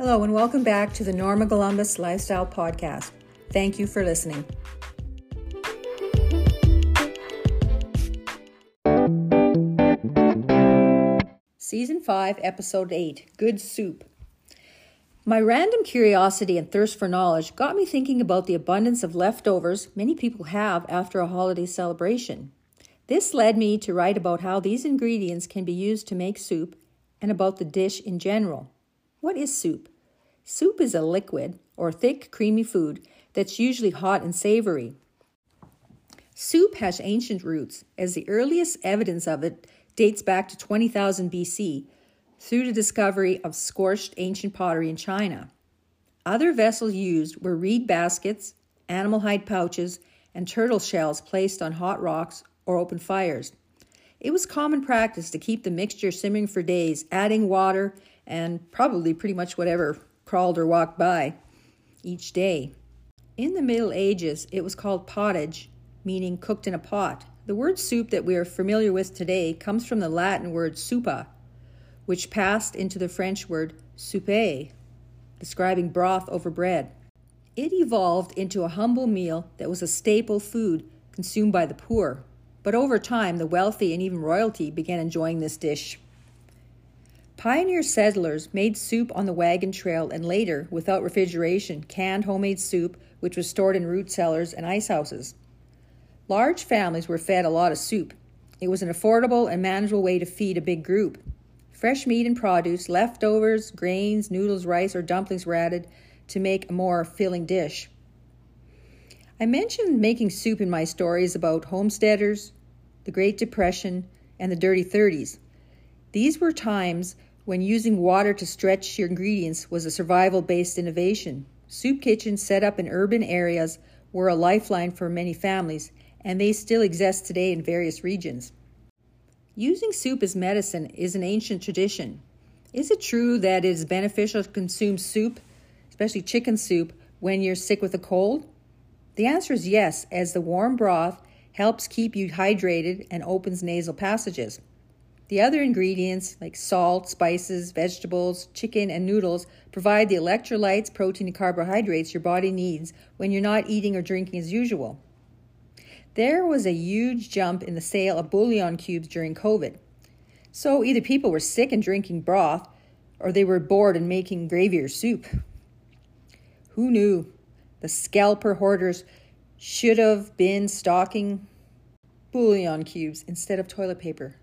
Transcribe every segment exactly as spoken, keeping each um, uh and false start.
Hello and welcome back to the Norma Columbus Lifestyle Podcast. Thank you for listening. Season five, Episode eight, Good Soup. My random curiosity and thirst for knowledge got me thinking about the abundance of leftovers many people have after a holiday celebration. This led me to write about how these ingredients can be used to make soup and about the dish in general. What is soup? Soup is a liquid or thick, creamy food that's usually hot and savory. Soup has ancient roots, as the earliest evidence of it dates back to twenty thousand B C through the discovery of scorched ancient pottery in China. Other vessels used were reed baskets, animal hide pouches, and turtle shells placed on hot rocks or open fires. It was common practice to keep the mixture simmering for days, adding water and probably pretty much whatever crawled or walked by each day. In the Middle Ages, it was called pottage, meaning cooked in a pot. The word soup that we are familiar with today comes from the Latin word soupa, which passed into the French word souper, describing broth over bread. It evolved into a humble meal that was a staple food consumed by the poor, but over time, the wealthy and even royalty began enjoying this dish. Pioneer settlers made soup on the wagon trail and later, without refrigeration, canned homemade soup, which was stored in root cellars and ice houses. Large families were fed a lot of soup. It was an affordable and manageable way to feed a big group. Fresh meat and produce, leftovers, grains, noodles, rice, or dumplings were added to make a more filling dish. I mentioned making soup in my stories about homesteaders, the Great Depression, and the Dirty Thirties. These were times when using water to stretch your ingredients was a survival-based innovation. Soup kitchens set up in urban areas were a lifeline for many families, and they still exist today in various regions. Using soup as medicine is an ancient tradition. Is it true that it is beneficial to consume soup, especially chicken soup, when you're sick with a cold? The answer is yes, as the warm broth helps keep you hydrated and opens nasal passages. The other ingredients, like salt, spices, vegetables, chicken, and noodles, provide the electrolytes, protein, and carbohydrates your body needs when you're not eating or drinking as usual. There was a huge jump in the sale of bouillon cubes during COVID. So either people were sick and drinking broth, or they were bored and making gravy or soup. Who knew? The scalper hoarders should have been stocking bouillon cubes instead of toilet paper.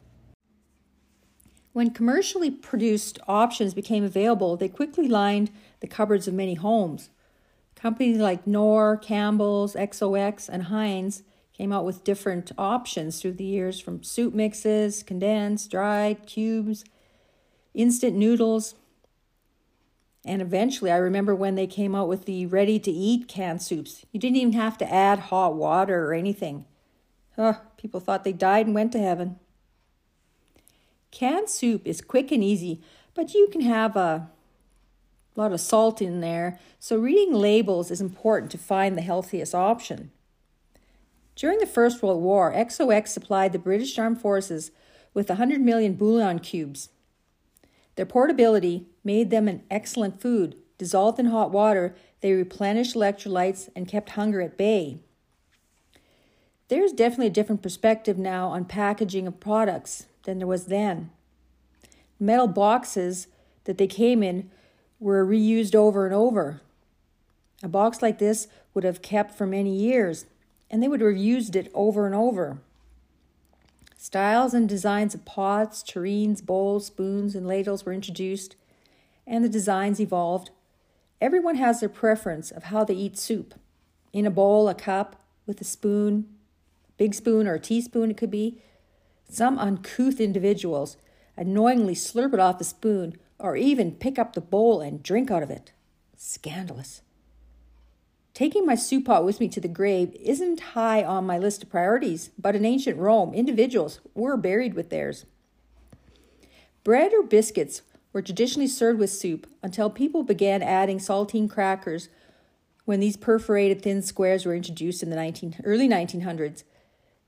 When commercially produced options became available, they quickly lined the cupboards of many homes. Companies like Knorr, Campbell's, X O X, and Heinz came out with different options through the years, from soup mixes, condensed, dried, cubes, instant noodles. And eventually, I remember when they came out with the ready-to-eat canned soups. You didn't even have to add hot water or anything. Huh, people thought they died and went to heaven. Canned soup is quick and easy, but you can have a lot of salt in there, so reading labels is important to find the healthiest option. During the First World War, X O X supplied the British Armed Forces with one hundred million bouillon cubes. Their portability made them an excellent food. Dissolved in hot water, they replenished electrolytes and kept hunger at bay. There's definitely a different perspective now on packaging of products than there was then. Metal boxes that they came in were reused over and over. A box like this would have kept for many years, and they would have used it over and over. Styles and designs of pots, tureens, bowls, spoons, and ladles were introduced, and the designs evolved. Everyone has their preference of how they eat soup. In a bowl, a cup, with a spoon, big spoon or a teaspoon it could be. Some uncouth individuals annoyingly slurp it off the spoon or even pick up the bowl and drink out of it. Scandalous. Taking my soup pot with me to the grave isn't high on my list of priorities, but in ancient Rome, individuals were buried with theirs. Bread or biscuits were traditionally served with soup until people began adding saltine crackers when these perforated thin squares were introduced in the nineteen, early nineteen hundreds.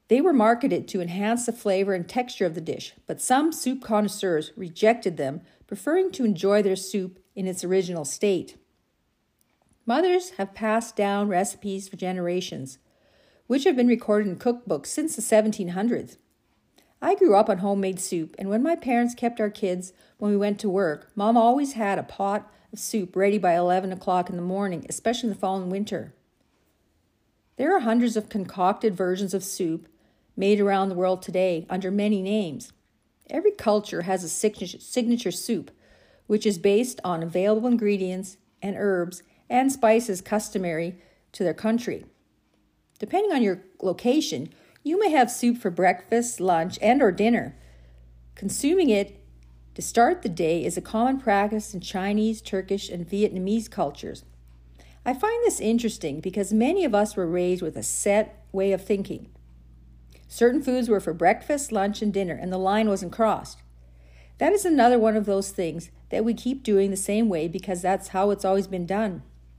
They were marketed to enhance the flavor and texture of the dish, but some soup connoisseurs rejected them, preferring to enjoy their soup in its original state. Mothers have passed down recipes for generations, which have been recorded in cookbooks since the seventeen hundreds. I grew up on homemade soup, and when my parents kept our kids when we went to work, Mom always had a pot of soup ready by eleven o'clock in the morning, especially in the fall and winter. There are hundreds of concocted versions of soup made around the world today under many names. Every culture has a signature, signature soup, which is based on available ingredients and herbs and spices customary to their country. Depending on your location, you may have soup for breakfast, lunch, and or dinner. Consuming it to start the day is a common practice in Chinese, Turkish, and Vietnamese cultures. I find this interesting because many of us were raised with a set way of thinking. Certain foods were for breakfast, lunch, and dinner, and the line wasn't crossed. That is another one of those things that we keep doing the same way because that's how it's always been done.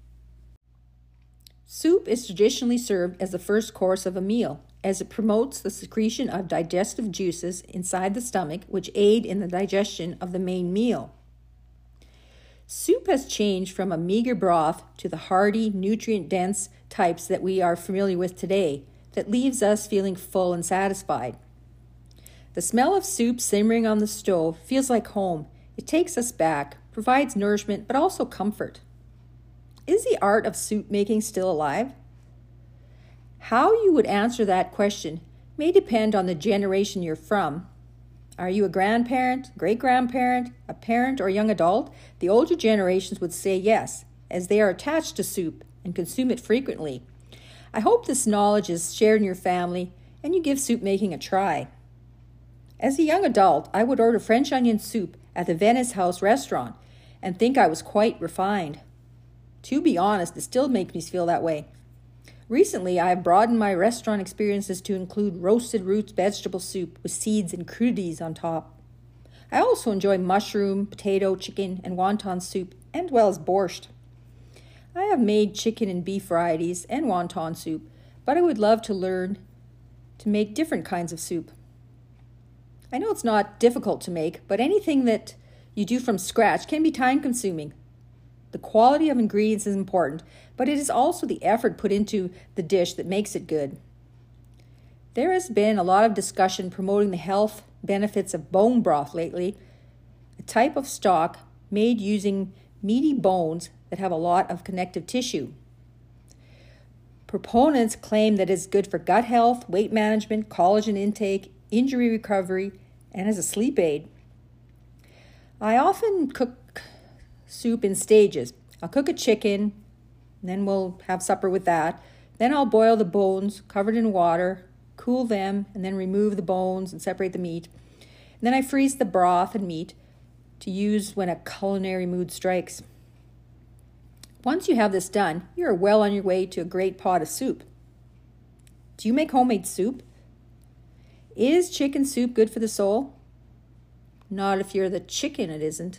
Soup is traditionally served as the first course of a meal, as it promotes the secretion of digestive juices inside the stomach, which aid in the digestion of the main meal. Soup has changed from a meager broth to the hearty, nutrient-dense types that we are familiar with today, that leaves us feeling full and satisfied. The smell of soup simmering on the stove feels like home. It takes us back, provides nourishment, but also comfort. Is the art of soup making still alive? How you would answer that question may depend on the generation you're from. Are you a grandparent, great-grandparent, a parent, or young adult? The older generations would say yes, as they are attached to soup and consume it frequently. I hope this knowledge is shared in your family and you give soup making a try. As a young adult, I would order French onion soup at the Venice House restaurant and think I was quite refined. To be honest, it still makes me feel that way. Recently, I have broadened my restaurant experiences to include roasted roots vegetable soup with seeds and crudités on top. I also enjoy mushroom, potato, chicken, and wonton soup, and well as borscht. I have made chicken and beef varieties and wonton soup, but I would love to learn to make different kinds of soup. I know it's not difficult to make, but anything that you do from scratch can be time-consuming. The quality of ingredients is important, but it is also the effort put into the dish that makes it good. There has been a lot of discussion promoting the health benefits of bone broth lately, a type of stock made using meaty bones that have a lot of connective tissue. Proponents claim that it's good for gut health, weight management, collagen intake, injury recovery, and as a sleep aid. I often cook soup in stages. I'll cook a chicken, and then we'll have supper with that. Then I'll boil the bones covered in water, cool them, and then remove the bones and separate the meat. And then I freeze the broth and meat to use when a culinary mood strikes. Once you have this done, you are well on your way to a great pot of soup. Do you make homemade soup? Is chicken soup good for the soul? Not if you're the chicken, it isn't.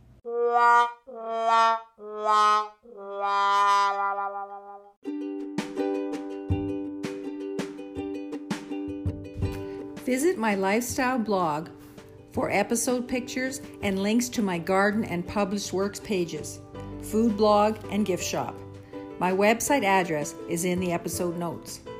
Visit my lifestyle blog for episode pictures and links to my garden and published works pages, food blog, and gift shop. My website address is in the episode notes.